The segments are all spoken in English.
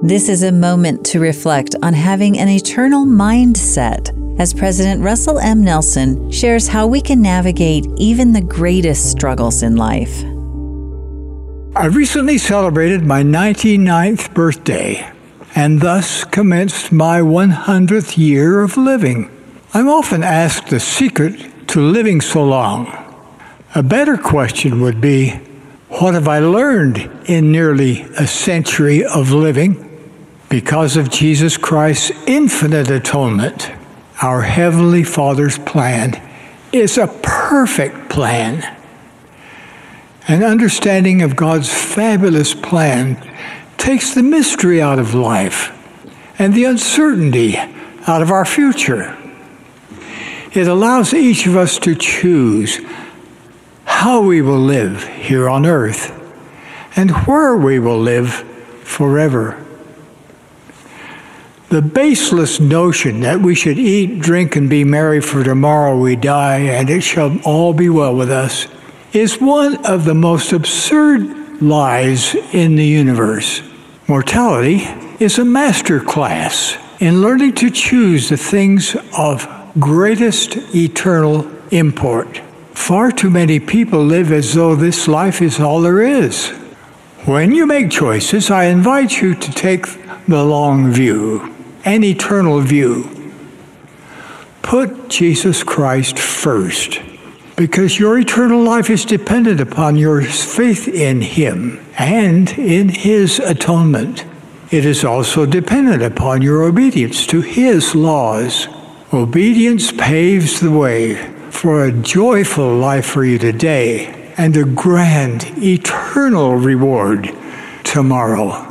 This is a moment to reflect on having an eternal mindset, as President Russell M. Nelson shares how we can navigate even the greatest struggles in life. I recently celebrated my 99th birthday and thus commenced my 100th year of living. I'm often asked the secret to living so long. A better question would be, what have I learned in nearly a century of living? Because of Jesus Christ's infinite atonement, our Heavenly Father's plan is a perfect plan. An understanding of God's fabulous plan takes the mystery out of life and the uncertainty out of our future. It allows each of us to choose how we will live here on earth and where we will live forever. The baseless notion that we should eat, drink, and be merry, for tomorrow we die, and it shall all be well with us, is one of the most absurd lies in the universe. Mortality is a master class in learning to choose the things of greatest eternal import. Far too many people live as though this life is all there is. When you make choices, I invite you to take the long view, an eternal view. Put Jesus Christ first, because your eternal life is dependent upon your faith in Him and in His atonement. It is also dependent upon your obedience to His laws. Obedience paves the way for a joyful life for you today and a grand eternal reward tomorrow.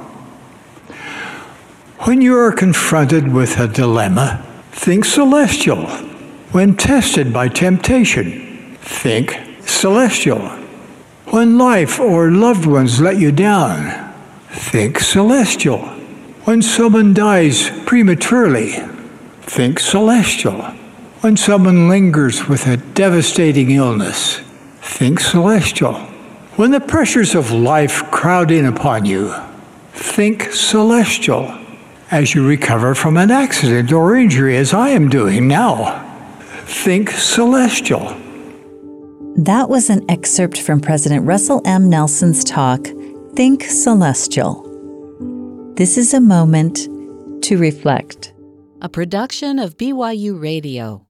When you are confronted with a dilemma, think celestial. When tested by temptation, think celestial. When life or loved ones let you down, think celestial. When someone dies prematurely, think celestial. When someone lingers with a devastating illness, think celestial. When the pressures of life crowd in upon you, think celestial. As you recover from an accident or injury, as I am doing now, think celestial. That was an excerpt from President Russell M. Nelson's talk, Think Celestial. This is a moment to reflect. A production of BYU Radio.